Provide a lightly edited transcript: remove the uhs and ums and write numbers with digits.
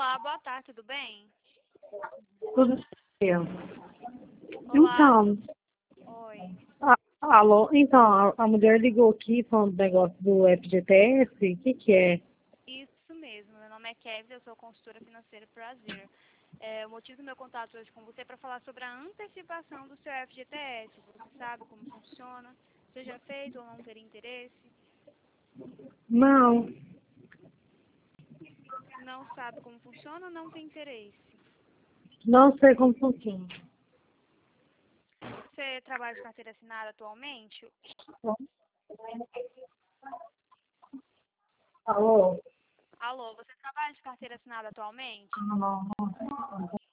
Olá, boa tarde, tudo bem? Tudo bem. Olá, Então, oi. alô, então, a mulher ligou aqui falando do negócio do FGTS, o que é? Isso mesmo, meu nome é Kevin, eu sou consultora financeira Prazer. O motivo do meu contato hoje com você é para falar sobre a antecipação do seu FGTS. Você sabe como funciona? Você já fez ou não teria interesse? Não, Não sabe como funciona ou não tem interesse? não sei como funciona. Você trabalha de carteira assinada atualmente? Alô? Alô, você trabalha de carteira assinada atualmente? Alô?